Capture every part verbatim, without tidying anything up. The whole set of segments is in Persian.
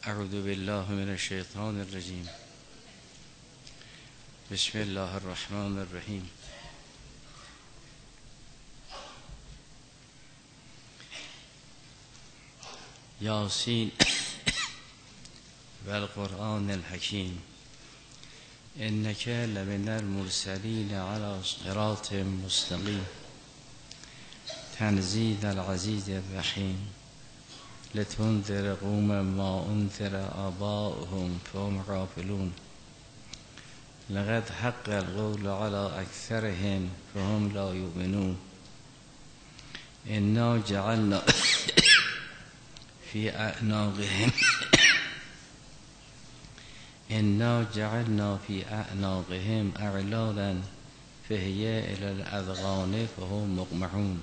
اعوذ بالله من الشیطان الرجیم. بسم الله الرحمن الرحیم. یاسین و القرآن الحکیم انک لمن المرسلین علی صراط مستقیم تنزیل العزیز الرحیم لتنذر قوما ما انذر آباؤهم فهم غافلون لقد حق القول على اکثرهم فهم لا یؤمنون انا جعلنا فی اعناقهم انا جعلنا فی اعناقهم اغلالا فهی الی الاذقان فهم مقمحون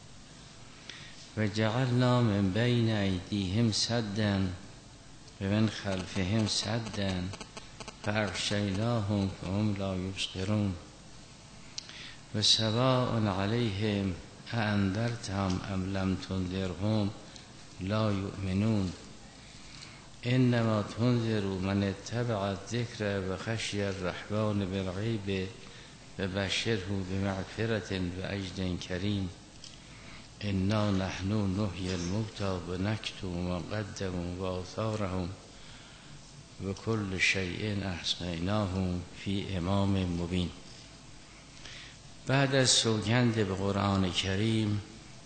و جعلنا من بین ایدیهم سدا و من خلفهم سدا فاغشیناهم فهم لا یبصرون و سواء علیهم اانذرتهم ام لم تنذرهم لا یؤمنون انما تنذر من اتبع الذکر و خشی الرحمن بالغیب و بشره بمغفرة و اجر کریم انا نحن نحیی الموتى و نکتب ما قدموا و آثارهم و کل شیء احصیناه فی امام مبین. بعد از سوگند به قرآن کریم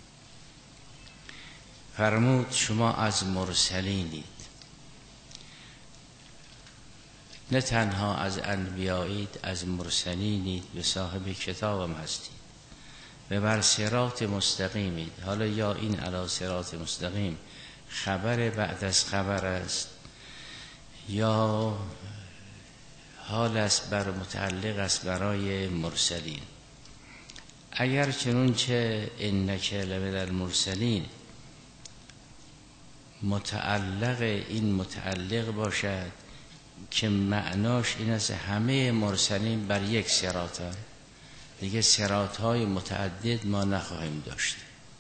فرمود شما از مرسلینید، نه تنها از انبیایید، از مرسلینید، به صاحب کتابم هستید و بر صراط مستقیمید. حالا یا این علی صراط مستقیم خبر بعد از خبر است یا حال است بر متعلق است برای مرسلین. اگر چنونچه انک لمن المرسلین متعلق این متعلق باشد که معناش این است همه مرسلین بر یک صراطن، دیگه صراط‌های متعدد ما نخواهیم داشت،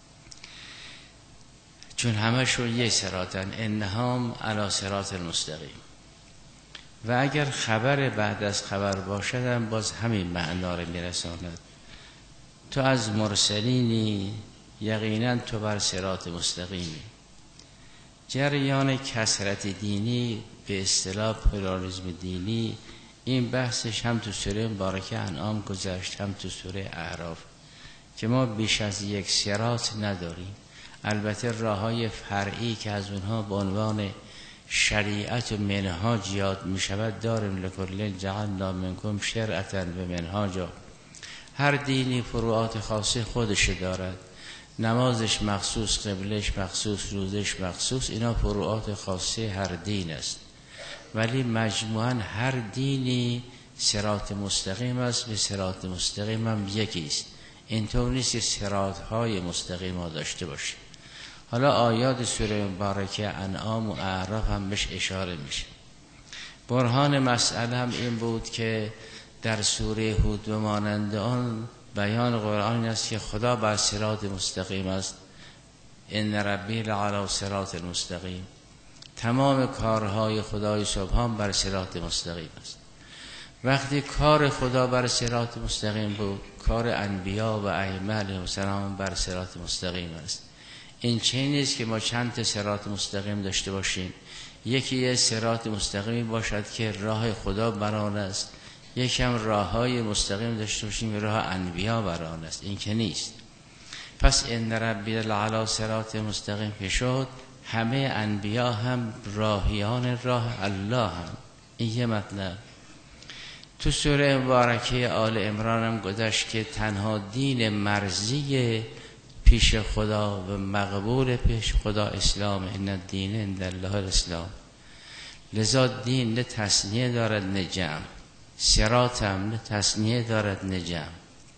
چون همشون یک صراطن، انهم علی صراط المستقیم. و اگر خبر بعد از خبر باشد هم باز همین معنا رو میرساند. تو از مرسلینی، یقینا تو بر صراط مستقیمی. جریان کثرت دینی به اصطلاح پلاریسم دینی، این بحثش هم تو سوره مبارکه انعام گذشت، هم تو سوره اعراف، که ما بیش از یک صراط نداریم. البته راههای فرعی که از اونها به عنوان شریعت و منهاج یاد می شود داریم. لکل جعلنا منکم شرعة و منهاجا. هر دینی فروعات خاصه خودش دارد، نمازش مخصوص، قبلش مخصوص، روزش مخصوص، اینا فروعات خاصه هر دین است. ولی مجموعاً هر دینی صراط مستقیم است، به صراط مستقیم هم یکی است. اینطور نیست که صراط های مستقیم ها داشته باشه. حالا آیات سوره مبارکه انعام و اعراف هم بهش اشاره میشه. برهان مسئله هم این بود که در سوره هود و مانند آن بیان قرآن است که خدا بر صراط مستقیم است. ان ربی لعلی صراط المستقیم. تمام کارهای خدای سبحان بر صراط مستقیم است. وقتی کار خدا بر صراط مستقیم بود، کار انبیا و ائمه علیهم السلام بر صراط مستقیم است. این چه نیست که ما چند تا صراط مستقیم داشته باشیم، یکی یه صراط مستقیم باشد که راه خدا بر آن است، یکم راههای مستقیم داشته باشیم راه انبیا بر آن است. این که نیست. پس ان ربی لعلی صراط مستقیم که شد، همه انبیا هم راهیان راه الله هم. این یه مطلب. تو سوره مبارکه آل عمران هم گذشت که تنها دین مرضی پیش خدا و مقبول پیش خدا اسلام. ان الدین عند الله الاسلام. لذا دین نه تثنیه دارد نه جمع، صراط هم نه تثنیه دارد نه جمع.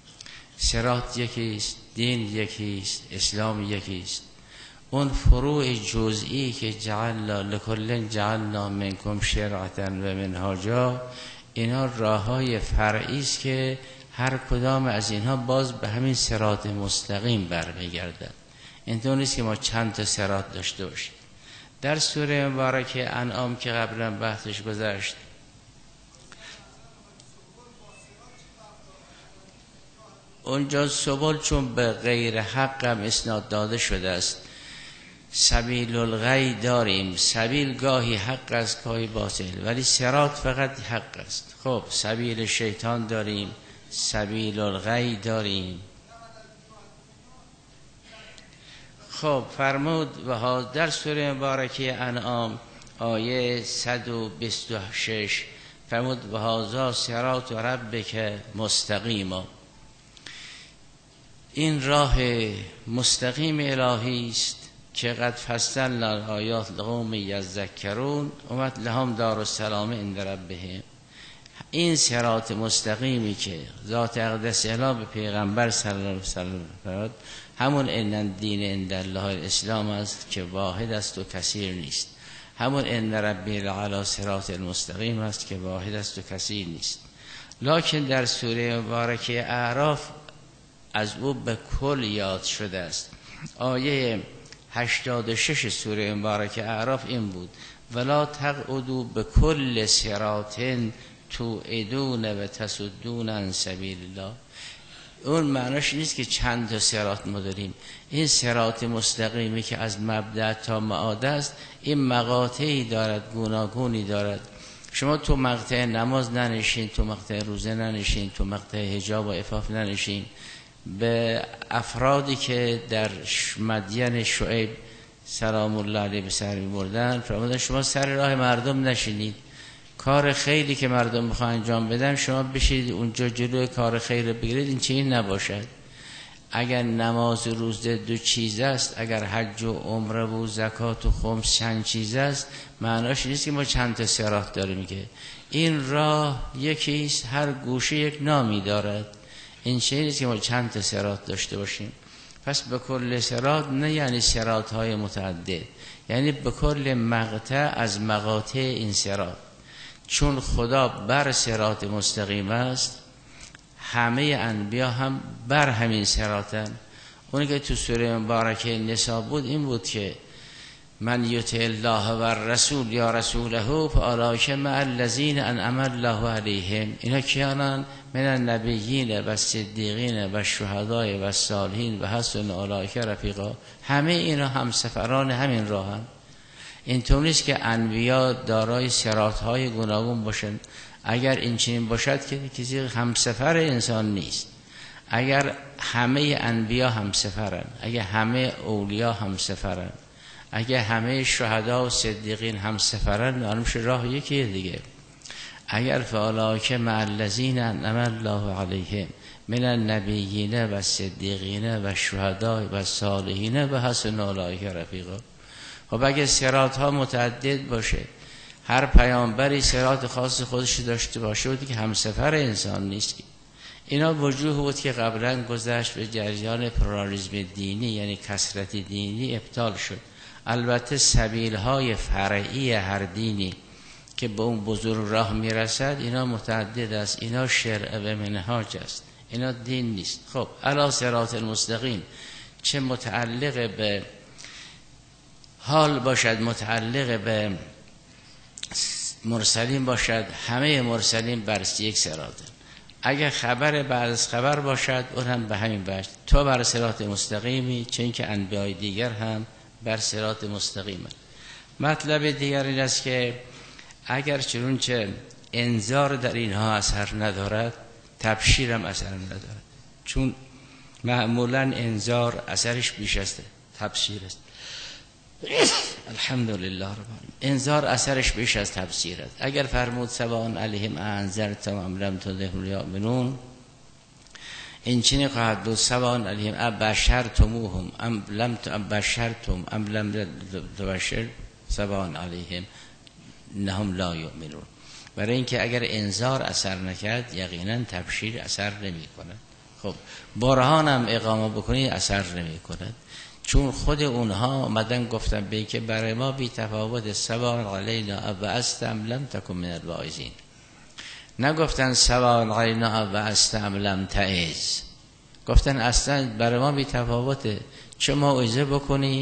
صراط یکیست، دین یکیست، اسلام یکیست. اون فروع جزئی که جعلنا لکل جعلنا منکم شرعة و منهاجا، اینا راههای فرعی است که هر کدام از اینها باز به همین صراط مستقیم برمیگردد. اینطور نیست که ما چند تا صراط داشته باشیم. در سوره مبارکه انعام که قبلا بحثش گذشت، اونجا سبل چون به غیر حق هم اسناد داده شده است. سبیل الغی داریم، سبیل گاهی حق است گاهی باطل، ولی صراط فقط حق است. خب سبیل شیطان داریم، سبیل الغی داریم. خب فرمود و در سوره مبارکه انعام آیه صد و بیست و شش فرمود و هذا صراط ربک مستقیما، این راه مستقیم الهی است که قد فصلنا الآیات لقوم یذکرون اومد لهم دار السلام عند ربهم. این صراط مستقیمی که ذات اقدس اله به پیغمبر صلی الله علیه و سلم فرمود، همون ان دین عند الله الاسلام است که واحد است و کثیر نیست. همون ان ربی لعلی صراط المستقیم است که واحد است و کثیر نیست. لکن در سوره مبارکه اعراف از او به کل یاد شده است. آیه هشتاد و شش سوره مبارکه اعراف این بود ولا تقعدوا بكل صراط توعدون و تصدون عن سبیل الله. اون معناش نیست که چند تا صراط ما داریم. این صراط مستقیمی که از مبدأ تا معاد است، این مقاطعی دارد، گوناگونی دارد. شما تو مقطع نماز ننشین، تو مقطع روزه ننشین، تو مقطع حجاب و عفاف ننشین. به افرادی که در مدین شعیب سلام الله علیه به سر می‌بردن فرمودن شما سر راه مردم نشینید، کار خیری که مردم میخوان انجام بدن شما بشید اونجا جلوی کار خیر رو بگیرید. این چنین نباشد. اگر نماز و روزه دو چیز است، اگر حج و عمره و زکات و خمس چند چیز است، معناش نیست که ما چند تا صراط داریم که این راه یکیست، هر گوشه یک نامی دارد. این چیزی نیست که ما چند تا صراط داشته باشیم. پس به کل صراط نه یعنی صراط های متعدد، یعنی به کل مقطع از مقاطع این صراط. چون خدا بر صراط مستقیم است، همه انبیا هم بر همین صراطن. اونی که تو سوره مبارکه نساء بود این بود که من یطع الله و رسول یا رسوله فاولئک مع الذین انعم الله علیهم. اینا کیانن؟ من النبیین و صدیقین و شهداء و صالحین و حسن اولئک رفیقا. همه اینا هم سفران همین راهن. اینطور نیست که انبیا دارای صراط‌های گوناگون باشند. اگر این چنین باشد که کسی همسفر انسان نیست. اگر همه انبیا همسفرن، اگر همه اولیا همسفرن، اگر همه شهدا و صدیقین همسفرن، معلوم شد راه یکیه دیگه. اگر فاولئک مع الذین انعم الله علیهم من النبیین و صدیقین و شهدا و صالحین و حسن اولئک رفیقا. خب اگه صراط ها متعدد باشه، هر پیامبری صراط خاص خودش داشته باشه بود که همسفر انسان نیست. اینا وجوه بود که قبلا گذشت به جریان پلورالیسم دینی، یعنی کثرت دینی ابطال شد. البته سبیل های فرعی هر دینی که به اون بزرگ راه میرسد اینا متعدد است. اینا شرع و منهاج است، اینا دین نیست. خب الی صراط المستقیم چه متعلق به حال باشد، متعلق به مرسلین باشد، همه مرسلین بر یک صراطن. اگر خبر بعد از خبر باشد اون هم به همین باشد. تو بر صراط مستقیمی، چون که انبیاء دیگر هم بر صراط مستقیم. مطلب دیگر این است که اگر چنانچه انذار در اینها اثر ندارد، تبشیر هم اثر ندارد. چون معمولا انذار اثرش بیش است تبشیر است. الحمدلله رب العالمین. انذار اثرش بیش از تبشیر است. اگر فرمود سواء علیهم انذرتم ام لم تنذرهم یؤمنون، این چنین خواهد بود سواء علیهم ابشرتموهم ام لم تبشرتم ام لم تبشر سواء علیهم انهم لا یؤمنون. برای اینکه اگر انذار اثر نکرد یقینا تبشیر اثر نمی کند. خب برهان هم اقامه بکنید اثر نمی کند، چون خود اونها آمدن گفتن به که برای ما بی تفاوت سواء علینا ابعثت ام لم تکن من الواعظین. نگفتن سواء علینا ابعثت ام لم تعظ، گفتن اصلا برای ما بی تفاوته چه موعظه بکنی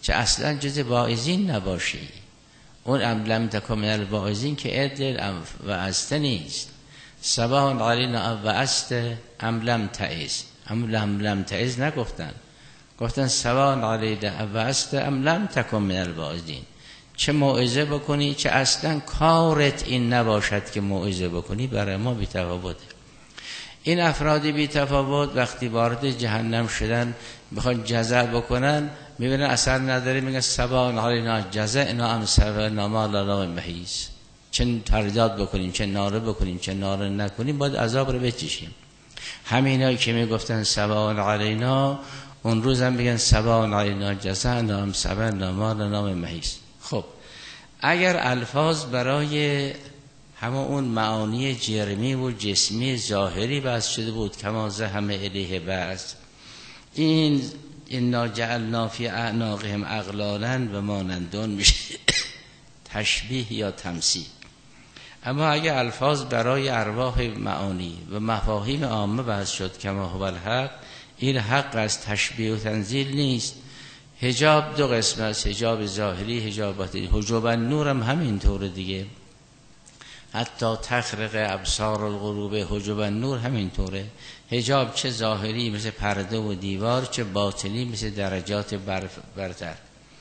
چه اصلا جز واعظین نباشی. اون ام لم تکن من الواعظین که ادل و است نیست. سواء علینا و است ام لم تعظ. ام لم لم تعظ نگفتن، گفتن سواء علینا و است ام لم تکن من الواعظین. چه موعظه بکنی چه اصلا کارت این نباشد که موعظه بکنی، برای ما بی تفاوته. این افراد بی تفاوت وقتی وارد جهنم شدن بخوان جزع بکنن، میبینن اثر نداره، میگن سواء علینا جزعنا ام صبرنا ما لنا من محیص. چه ترداد بکنیم چه ناره بکنیم چه ناره نکنیم باید عذاب رو بچشیم. همینایی که میگفتن سواء علینا اون روز هم بگن سواء علینا جزعنا ام صبرنا ما لنا من محیص. خب اگر الفاظ برای همه اون معانی جرمی و جسمی ظاهری بحث شده بود کما زحم الیه بحث، این انا جعلنا فی اعناقهم اغلالا و مانندون میشه تشبیه یا تمثیل. اما اگر الفاظ برای ارواح معانی و مفاهیم عامه بحث شد کما هو الحق، این حق از تشبیه و تنزیل نیست. حجاب دو قسم است، حجاب ظاهری حجاب باطنی. حجاب النور هم همینطوره دیگه، حتی تخرق ابصار القلوب حجاب النور همینطوره. حجاب چه ظاهری مثل پرده و دیوار، چه باطنی مثل درجات برتر.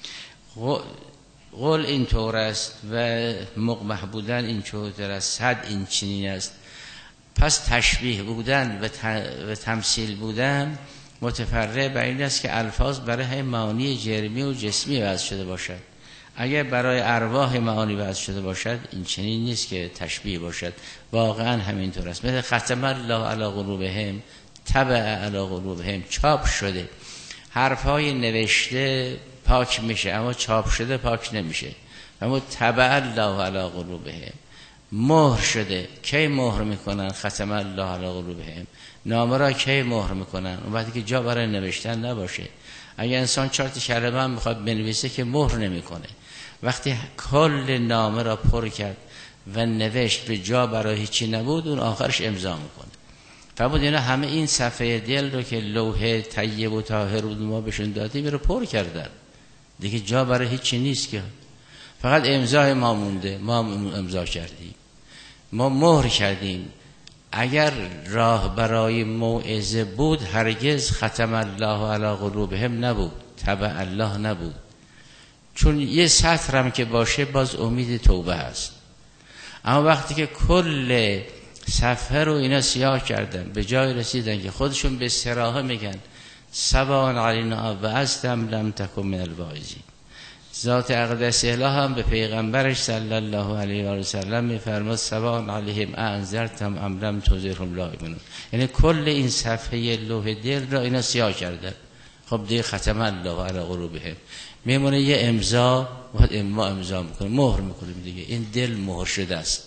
قول اینطور است و مقبح بودن اینطور است، صد این چنین است. پس تشبیه بودن و تمثیل بودن متفرع بر این است که الفاظ برای معانی جرمی و جسمی وضع شده باشد. اگر برای ارواح معانی وضع شده باشد این چنین نیست که تشبیه باشد، واقعا همینطور است. مثل ختم الله علی قلوبهم طبع علی قلوبهم، چاپ شده، حرفهای نوشته پاک میشه اما چاپ شده پاک نمیشه. اما طبع الله علی قلوبهم مهر شده. کی مهر میکنن؟ ختم الله علی قلوبهم. نامه را کی مهر میکنن؟ اون وقتی که جا برای نوشتن نباشه. اگه انسان چهار تا کلمه هم میخواد بنویسه که مهر نمیکنه. وقتی کل نامه را پر کرد و نوشت به جا برای هیچی نبود، اون آخرش امضا میکنه. فرمود اینا همه این صفحه دل رو که لوح طیب و طاهر بود ما بهشون دادیم رو پر کردن، دیگه جا برای هیچی نیست که فقط امضای ما مونده. ما امضا کردیم، ما مهر کردیم. اگر راه برای موعظه بود هرگز ختم الله علی قلوبهم نبود، طبع الله نبود. چون یه سطر هم که باشه باز امید توبه هست. اما وقتی که کل صفحه رو اینا سیاه کردن، به جای رسیدن که خودشون به صراحه میگن سواء علینا و استم لم تکن من الواعظین. ذات اقدس الهی هم به پیغمبرش صلی الله علیه و سلم میفرماد سواء علیهم انذرتم ام لم تنذرهم لا یؤمنون. یعنی کل این صفحه لوح دل را اینا سیاه کردن. خب دیگه ختم الله علی قلوبهم، میمونه یه امضا و ما امضا میکنیم، مهر میکنیم دیگه. این دل مهر شده است.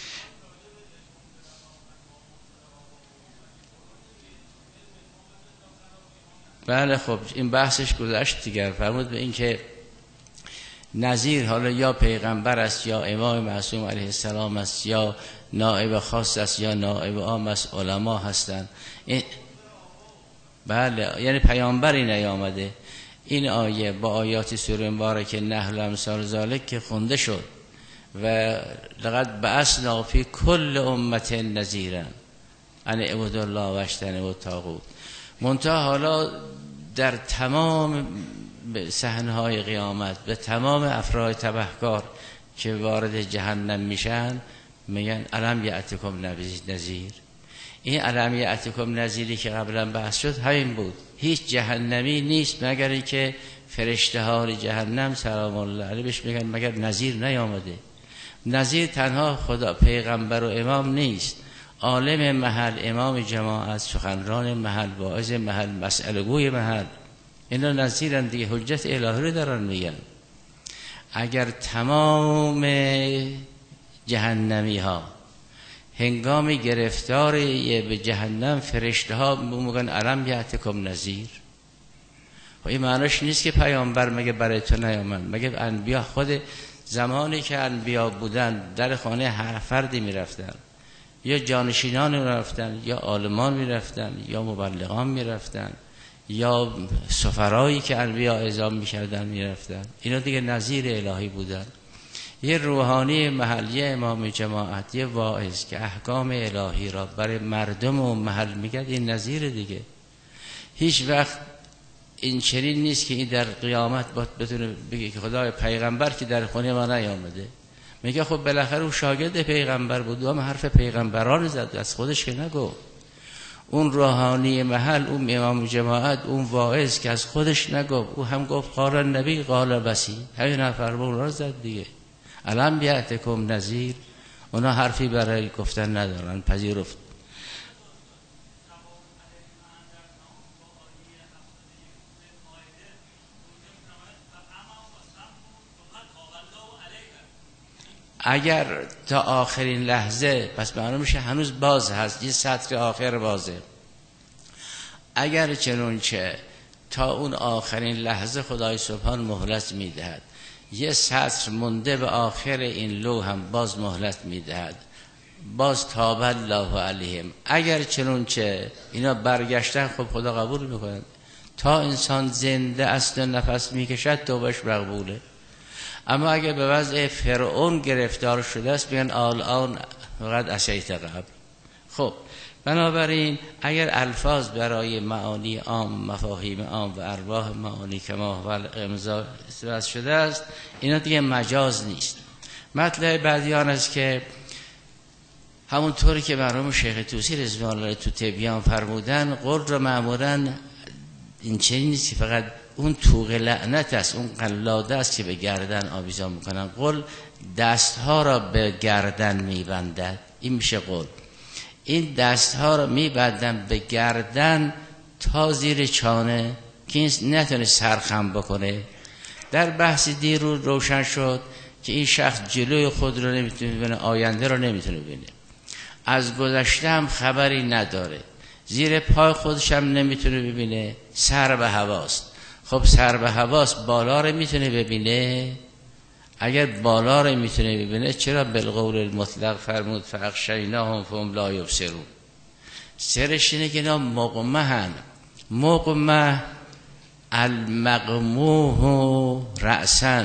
بله خب این بحثش گذشت دیگر. فرمود به این که نظیر حالا یا پیغمبر است یا امام معصوم علیه السلام است یا نائب خاص است یا نائب عام است، علما هستند. این بله یعنی پیامبری نیامده. این آیه با آیات سوره مبارکه نحل امثال ذالک که خونده شد و لقد بعثنا فی کل امت نذیرا ان اعبدوا الله و اجتنبوا الطاغوت. منتها حالا در تمام صحنه‌های قیامت به تمام افراد تبهکار که وارد جهنم میشن میگن الم یأتکم نذیر. این الم یأتکم نذیری که قبلا بحث شد همین بود. هیچ جهنمی نیست مگر اینکه فرشته ها جهنم سلام الله علیه بهش میگن مگر نذیر نیامده. نذیر تنها خدا پیغمبر و امام نیست، عالم محل، امام جماعت، سخنران محل، واعظ محل، مسئله گوی محل، اینا نذیرن دیگه، حجت الهی رو دارن میگن. اگر تمام جهنمی ها هنگام گرفتار به جهنم فرشته ها میگن الم یأتکم نذیر، و این معناش نیست که پیامبر مگه برای تو نیامد؟ مگه انبیا خود زمانی که انبیا بودن در خانه هر فردی میرفتن، یا جانشینان میرفتن یا عالمان میرفتن یا مبلغان میرفتن یا سفرایی که انبیا اعزام میکردن میرفتن، اینا دیگه نظیر الهی بودن. یه روحانی محلی امام جماعت، یه واعظ که احکام الهی را برای مردم و محل میگد، این نظیر دیگه. هیچ وقت این چنین نیست که این در قیامت بتونه بگه که خدای پیغمبر که در خونه ما نیامده. میگه خب بالاخره اون شاگرد پیغمبر بود، اما حرف پیغمبران زد، از خودش که نگو. اون روحانی محل، اون امام جماعت، اون واعظ که از خودش نگفت، او هم گفت قال نبی قال بسی، همین نفر با اون را زد دیگه. الان بیاتکم نذیر، اونا حرفی برای گفتن ندارن، پذیرفت. اگر تا آخرین لحظه، پس معلوم میشه هنوز باز هست، یه سطر آخر بازه. اگر چنونچه تا اون آخرین لحظه خدای سبحان مهلت میدهد، یه سطر مونده به آخر این لوح هم باز مهلت میدهد، باز تاب الله علیهم. اگر چنونچه اینا برگشتن، خب خدا قبول میکنه. تا انسان زنده است و نفس میکشد توبهش مقبوله. اما اگر به وضع فرعون گرفتار شده است، میگن الان فقط عصیت قبل. خب بنابراین اگر الفاظ برای معانی عام، مفاهیم عام و ارواح معانی کما و امضا استفاده شده است، اینا دیگه مجاز نیست. مطلب بعدیان است که همونطوری که مرحوم شیخ طوسی رضوان الله تو تبیان فرمودن، قول را معمولا این چنین نیست که فقط اون توق لعنت است، اون قلاده است که به گردن آویزان میکنن. قول دستها را به گردن میبندد، این میشه قول. این دستها را میبندن به گردن تا زیر چانه که این نتونه سرخم بکنه. در بحث دیرو روشن شد که این شخص جلوی خود رو نمیتونه ببینه، آینده رو نمیتونه ببینه، از گذشته هم خبری نداره، زیر پای خودش هم نمیتونه ببینه، سر به هواست. خب سر به هواست، بالا رو میتونه ببینه؟ اگر بالا رو میتونه ببینه، چرا بالقول المطلق فرمود فاغشیناهم فهم لا یبصرون؟ سرش اینه که اینا مقمحن. مقمح المقموح رأسا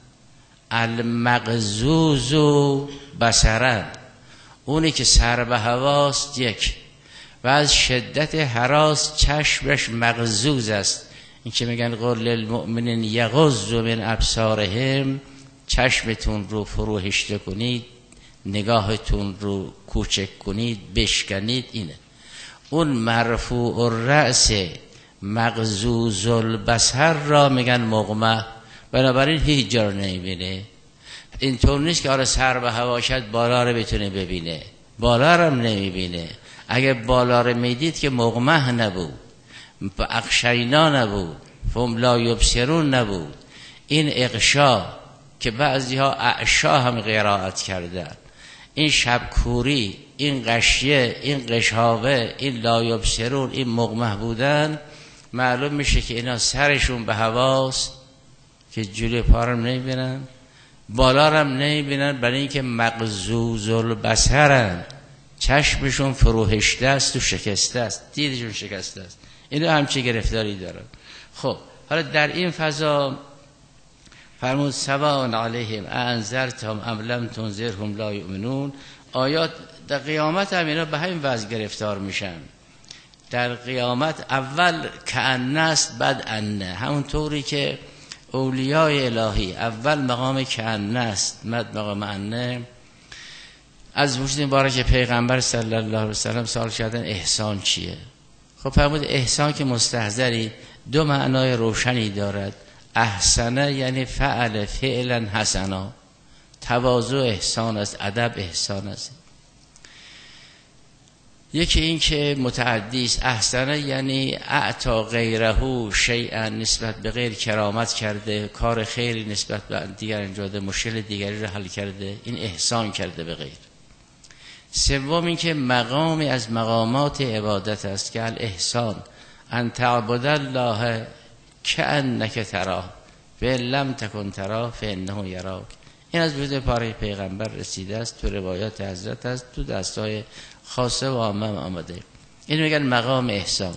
المقزوز بصرا، اونی که سر به هواست یک، و از شدت هراس چشمش مغزوز است. این که میگن قل للمؤمنین یغضوا من ابصارهم، چشمتون رو فروهشته کنید، نگاهتون رو کوچک کنید، بشکنید. اینه اون مرفوع الرأس مغزوز البصر را میگن مغمه. بنابراین هیچ جا رو نمیبینه. اینطور نیست که آره سر به هوا شد بالا رو بتونه ببینه، بالا رو هم نمیبینه. اگه بالا رو میدید که مغمه نبود، اغشینا نبود، فهم لا یبصرون نبود. این اغشا که بعضی ها اعشا هم قرائت کردن، این شبکوری، این غشیه، این قشاوه، این لا یبصرون، این مغمه بودن، معلوم میشه که اینا سرشون به هواست که جلوی پارم نمیبینن، بالا هم نمیبینن، برای اینکه مغزوز البصرن، چشمشون فروهشته است و شکسته است، دیدشون شکسته است. اینو همچی گرفتاری دارن. خب حالا در این فضا فرمود سواء علیهم انذرتهم ام لم تنذرهم لا یؤمنون. آیات در قیامت هم اینا به همین وضع گرفتار میشن. در قیامت اول کأن است، بعد انه، همون طوری که اولیای الهی اول مقام کأن است، بعد مقام انه. از وجود مبارک پیغمبر صلی الله علیه و سلم سوال کردن احسان چیه؟ خب فرمود احسان که مستحضری دو معنای روشنی دارد. احسنه یعنی فعل فعلا حسنا، تواضع احسان است، ادب احسان است. یکی این که متعدی است. احسنه یعنی اعطا غیره شیئا، نسبت به غیر کرامت کرده، کار خیری نسبت به دیگر انجام داده، مشکل دیگری رو حل کرده، این احسان کرده به غیر. سوم این که مقامی از مقامات عبادت است که الاحسان ان تعبد الله کأنک تراه فإن لم تکن تراه فإنه یراک. این از وجود پاره پیغمبر رسیده است، تو روایات حضرت است، تو دستای خاصه و عامه آمده. این میگن مقام احسان.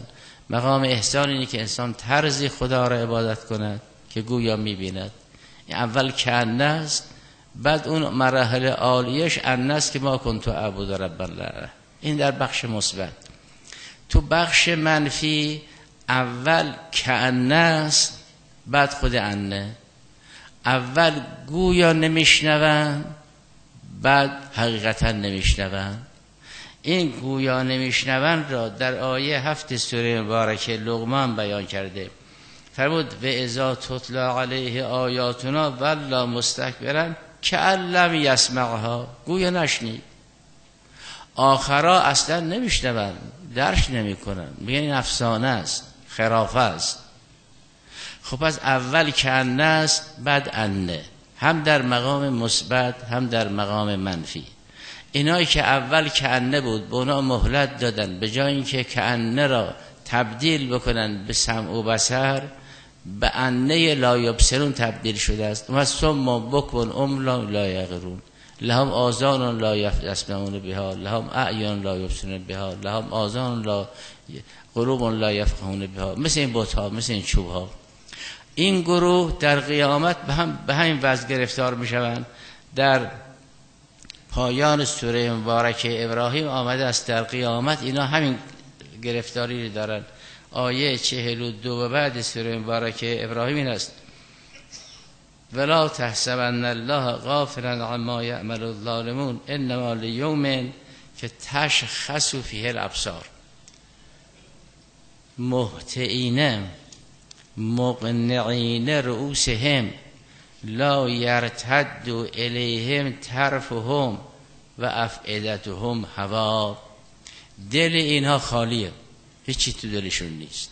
مقام احسان اینه که انسان طرزی خدا را عبادت کند که گویا میبیند. اول کأنه است، بعد اون مراحل عالیش انه است که ما کنت اعبد رب الله. این در بخش مثبت. تو بخش منفی اول کأنه است، بعد خود انه. اول گویا نمیشنوند، بعد حقیقتا نمیشنوند. این گویا نمیشنوند را در آیه هفت سوره مبارکه لقمان بیان کرده. فرمود و اذا تتلی علیه آیاتنا ولا مستکبرا کأن لم یسمعها، گویا نشنید. آخرا اصلا نمیشنوند، درش نمیکنن، میگن این افسانه است، خرافه است. خب از اول کأنه است، بعد انه، هم در مقام مثبت هم در مقام منفی. اینایی که اول کأنه بود به اونا مهلت دادن، به جای اینکه کأنه را تبدیل بکنن به سمع و بصر، به انه لا یبصرون تبدیل شده است. و ثم بکن ام لا لا یعقلون لهم آذان لا یسمعون بها لهم اعین لا یبصرون بها لهم آذان لا قلوب لا یفقهون بها. مثل این بت‌ها، مثل این چوب‌ها. این گروه در قیامت به هم به همین وضع گرفتار میشوند. در پایان سوره مبارکه ابراهیم آمده است در قیامت اینا همین گرفتاری دارن. آیه چهل و دو و بعد سوره مبارکه ابراهیم این است: ولا تحسبن الله غافلا عما یعمل الظالمون انما لیوم که تشخص فیه الابصار مهطعین مقنعین رؤوسهم لا یرتد الیهم طرفهم و افئدتهم هوا. دل اینها خالیه، هیچی تو دلشون نیست.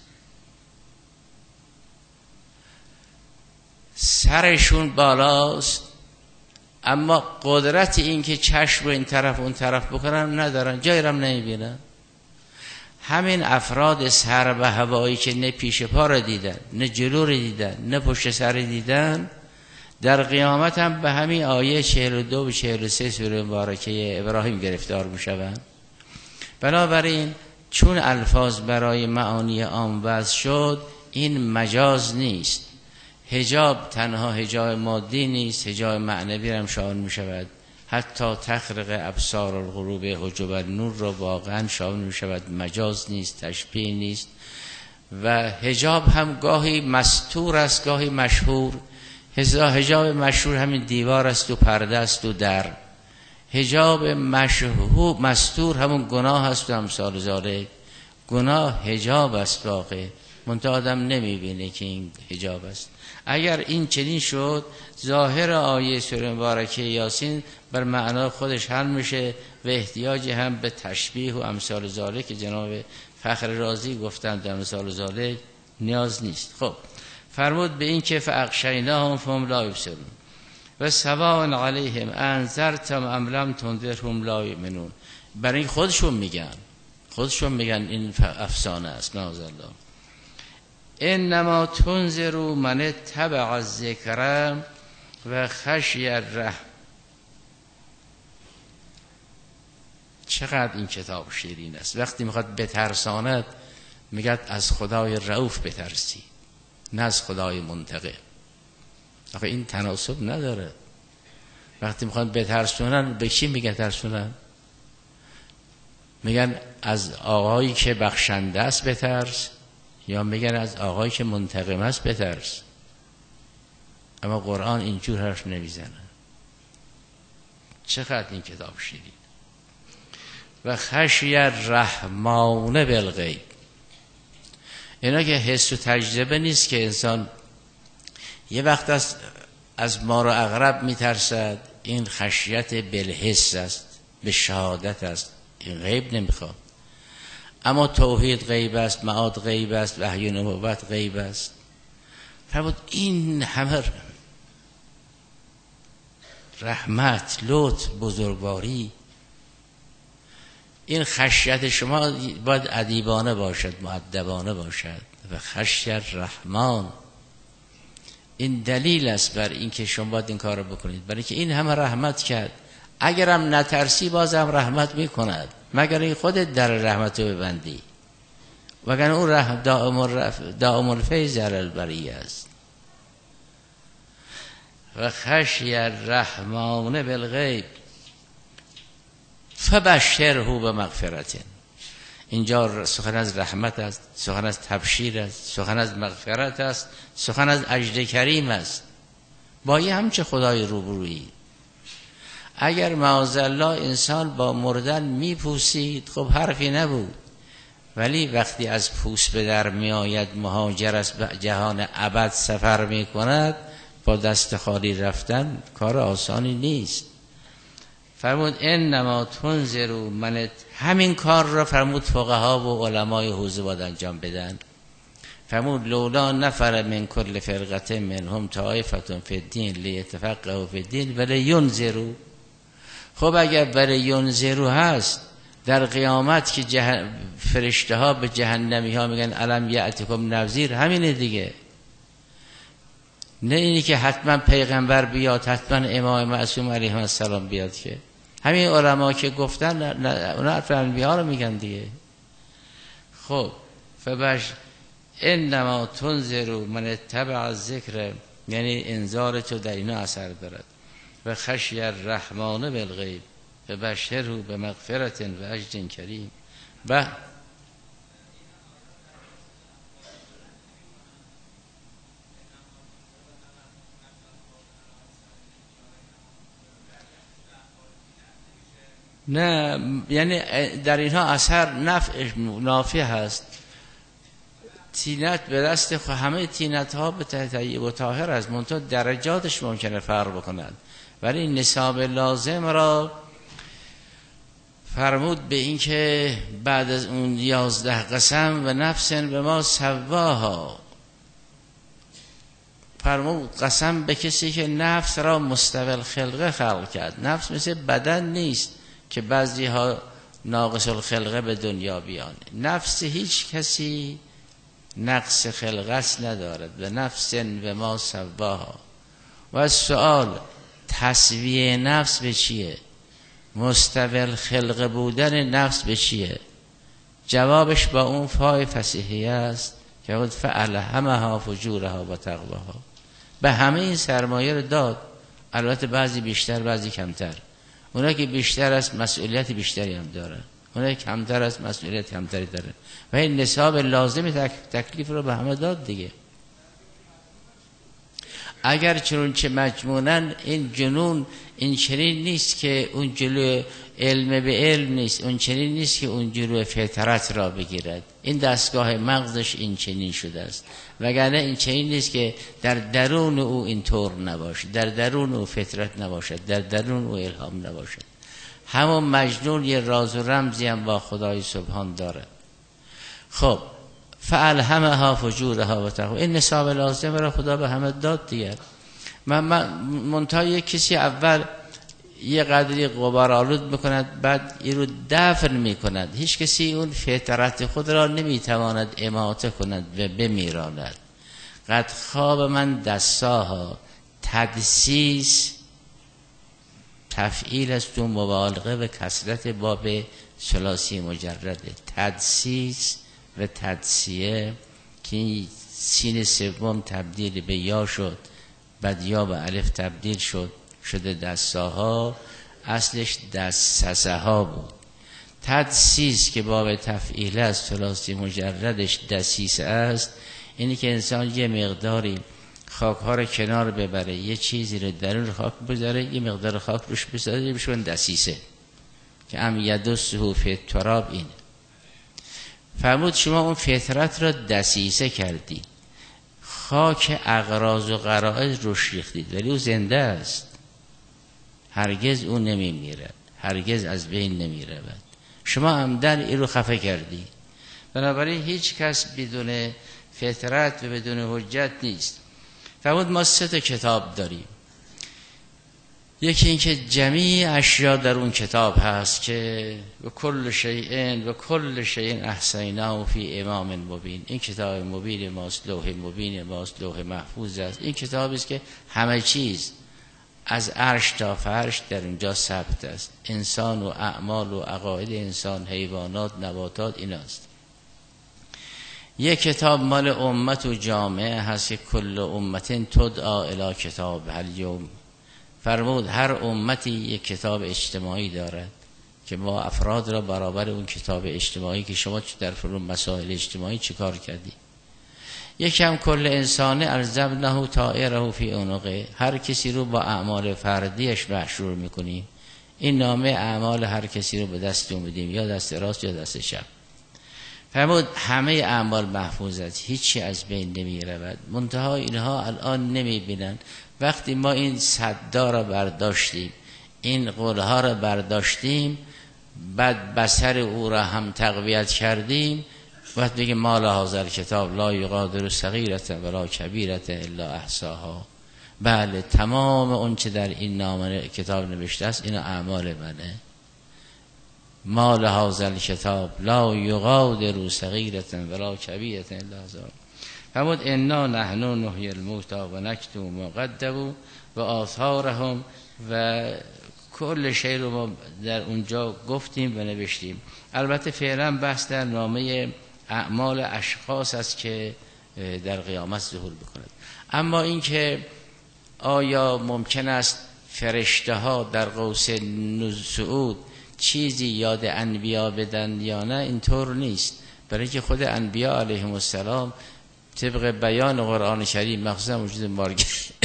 سرشون بالاست اما قدرت این که چشم رو این طرف اون طرف بکنن ندارن، جایی رو هم نمیبینن. همین افراد سر و هوایی که نه پیش پا رو دیدن، نه جلو رو دیدن، نه پشت سر دیدن، در قیامت هم به همین آیه چهل و دو و چهل و سه سوره مبارکه ابراهیم گرفتار میشوند. بنابراین چون الفاظ برای معانی عام وضع شد، این مجاز نیست. حجاب تنها حجاب مادی نیست، حجاب معنوی هم شامل می شود. حتی تخرق ابصار القلوب حجب النور را واقعا شامل می شود. مجاز نیست، تشبیه نیست. و حجاب هم گاهی مستور است، گاهی مشهور. حجاب مشهور همین دیوار است و پرده است و در. حجاب مشهور مستور همون گناه است و امثال ذالک. گناه حجاب است واقع، منتها آدم نمیبینه که این حجاب است. اگر این چنین شد، ظاهر آیه سوره مبارکه یاسین بر معنا خودش حل میشه و احتیاج هم به تشبیه و امثال ذالک که جناب فخر رازی گفتند در امثال ذالک نیاز نیست. خب فرمود به این که فاغشیناهم فهم لا یبصرون و سواء علیهم انذرتم ام لم تنذرهم لا یؤمنون. برای خودشون میگن، خودشون میگن این افسانه است. معاذالله. انما تنذر من تبع الذکر و خشی الرحم. چقدر این کتاب شیرین است. وقتی میخواد بترساند میگه از خدای رؤوف بترسی، نه از خدای منتقم. آخه این تناسب نداره. وقتی میخوان بترسونن به کی میگه ترسونن؟ میگن از آقایی که بخشنده است بترس، یا میگن از آقایی که منتقم است بترس. اما قرآن اینجور حرف نمیزنه. چقدر این کتاب شیرین. و خشی الرحمن بالغیب. اینا که حس و تجربه نیست که انسان یه وقت از از مار و عقرب میترسد، این خشیت بالحس است، به شهادت است. این غیب نمیخواد. اما توحید غیب است، معاد غیب است، وحی نبوت غیب است. فرمود این همه رحمت، لطف، بزرگواری، این خشیت شما باید ادیبانه باشد، مؤدبانه باشد. و خشی الرحمن، این دلیل است بر این که شما باید این کار رو بکنید، برای که این همه رحمت کرد. اگرم نترسی بازم رحمت میکند، مگر این خودت در رحمت رو ببندی. وگرنه اون رحم دائم الرف دائم الفیض علی البریه است. و خشی الرحمن بالغیب فبشره بمغفرة. اینجا سخن از رحمت است، سخن از تبشیر است، سخن از مغفرت است، سخن از اجر کریم است. با یه همچه خدای روبرویی. اگر معاذالله انسان با مردن میپوسید خب حرفی نبود، ولی وقتی از پوست به در میآید مهاجر است به جهان ابد سفر میکند، با دست خالی رفتن کار آسانی نیست. فرمود انما تنذروا من، همین کار را فرمود فقها و علمای حوزه باید انجام بدن. فرمود لولا نفر من کل فرقه منهم طائفه فی الدین لیتفقهوا فی الدین ولینذروا. خب اگر برای ینذروا هست، در قیامت که جه... فرشته ها به جهنمی ها میگن الم یأتکم نذیر، همینه دیگه. نه اینی که حتما پیغمبر بیاد، حتما امام معصوم علیه السلام بیاد، که همین علما که گفتن اونا حرف انبیا رو میگن دیگه. خب فبش انما تنذروا من اتبع الذکر، یعنی انذار تو در اینا اثر دارد. و خشی الرحمن بالغیب فبشره بمغفرة و اجر کریم. و نه، یعنی در اینها اثر نفع نافع هست. تینت به دست خود، همه تینت ها به طیب و طاهر است، منتها درجاتش ممکنه فرق بکنند. ولی نصاب لازم را فرمود به این که بعد از اون یازده قسم و نفس به ما سواها، فرمود قسم به کسی که نفس را مستوی الخلقه خلق کرد. نفس مثل بدن نیست که بعضی ها ناقص الخلقه به دنیا بیانه. نفس هیچ کسی نقص خلقت ندارد. و نفس به ما سواها. و سوال تسویه نفس به چیه؟ مستوی الخلقه بودن نفس به چیه؟ جوابش با اون فای فصیحی است که خود فالهمها فجورها و تقواها. به همه این سرمایه رو داد، البته بعضی بیشتر بعضی کمتر. اونا که بیشتر است مسئولیت بیشتری هم داره، اونا که کمتر است مسئولیت کمتری داره. و این نصاب لازم تک... تکلیف رو به همه داد دیگه. اگر چنانچه مجموعاً این جنون این چنین نیست که اون جلو علم به علم نیست، اون چنین نیست که اون جلو فطرت را بگیرد. این دستگاه مغزش این چنین شده است، وگرنه این چنین نیست که در درون او اینطور نباشد، در درون او فطرت نباشد، در درون او الهام نباشد. همون مجنون یه راز و رمزی هم با خدای سبحان داره. خب فالهمها فجورها و تقوا، این نصاب لازم را خدا به همه داد دیگر. من منتها کسی اول یه قدری غبار آلود میکند، بعد این رو دفن میکند. هیچ کسی اون فطرت خود را نمیتواند اماته کند و بمیراند. قد خواب من دستاها، تدسیس تفعیل است و مبالغه و کثرت باب ثلاثی مجرده. تدسیس و تدسیه که سین سوم تبدیل به یا شد، بعد یا به الف تبدیل شد شده دستاها، اصلش دستسه ها بود. تدسیس که باب تفعیل است، ثلاثی مجردش دسیسه است، اینی که انسان یه مقداری خاک ها رو کنار ببره، یه چیزی رو درون خاک بذاره، یه مقدار خاک روش بذاره، بشون دسیسه که ام یدسه فی التراب. این فرمود شما اون فطرت را دسیسه کردی، خاک اغراض و غرائز روش ریختید، ولی او زنده است، هرگز او نمی میرد، هرگز از بین نمی رود. شما عمدن این رو خفه کردی. بنابراین هیچ کس بدون فطرت و بدون حجت نیست. فرمود ما سه تا کتاب داریم. یکی این که جمیع اشیا در اون کتاب هست که و کل شیء و کل شیء احصیناه فی امام مبین. این کتاب مبین ماست، لوح مبین ماست، لوح محفوظ است. این کتابی است که همه چیز از عرش تا فرش در اونجا ثبت است. انسان و اعمال و عقاید انسان، حیوانات، نباتات، ایناست. یک کتاب مال امت و جامعه هست که کل امت تدعا الی کتاب الیوم. فرمود هر امتی یک کتاب اجتماعی دارد که ما افراد را برابر اون کتاب اجتماعی که شما در فرون مسائل اجتماعی چیکار کردی. یکم کل انسانه الزمنه طائره فی عنقه، هر کسی رو با اعمال فردیش محشور میکنیم. این نامه اعمال هر کسی رو به دست میدیم، یا دست راست یا دست چپ. فرمود همه اعمال محفوظ است، هیچی از بین نمی رود. منتها اینها الان نمی بینن. وقتی ما این صدا را برداشتیم، این قولها را برداشتیم، بعد بصر او را هم تقویت کردیم، وقت بگیم ما لهذا الکتاب لا یغادر صغیرة ولا کبیرة الا احصاها. بله تمام اون چه در این نامه کتاب نوشته است اینا اعمال منه. ما لهذا الکتاب لا یغادر صغیرة ولا کبیرة الا احصاها. فرمود انا نحن نحیی الموتی و نکتب ما قدموا و آثارهم، و کل شی رو ما در اونجا گفتیم و نوشتیم. البته فعلا بحث در نامه اعمال اشخاص است که در قیامت ظهور بکند. اما این که آیا ممکن است فرشته ها در قوس صعود چیزی یاد انبیا بدن یا نه، اینطور نیست. برای که خود انبیا علیهم السلام طبق بیان قرآن کریم مخصوصا وجود مارگ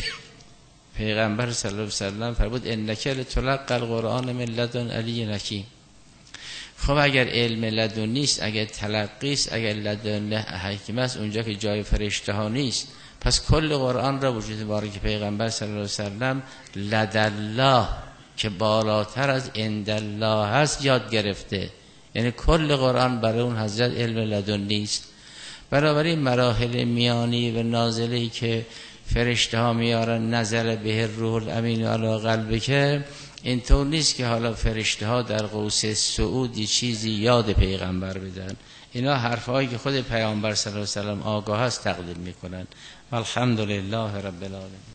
پیغمبر صلی الله علیه و سلم فرمود انک لتلقی القرآن من لدن علی حکیم. خب اگر علم لدن نیست، اگر تلقی است، اگر لدن حکیم است، اونجا که جای فرشته ها نیست، پس کل قرآن را وجود مارگ پیغمبر صلی الله علیه و سلم لدالله که بالاتر از عند الله هست یاد گرفته. یعنی کل قرآن برای اون حضرت علم لدن نیست. بنابراین مراحل میانی و نازلی که فرشته ها میارن نظر به روح الامین علی قلبه، که اینطور نیست که حالا فرشته ها در قوس صعودی چیزی یاد پیغمبر بدن. اینا حرفایی که خود پیامبر صلی الله علیه و سلم آگاه است تقدیم میکنن. الحمدلله رب العالمین.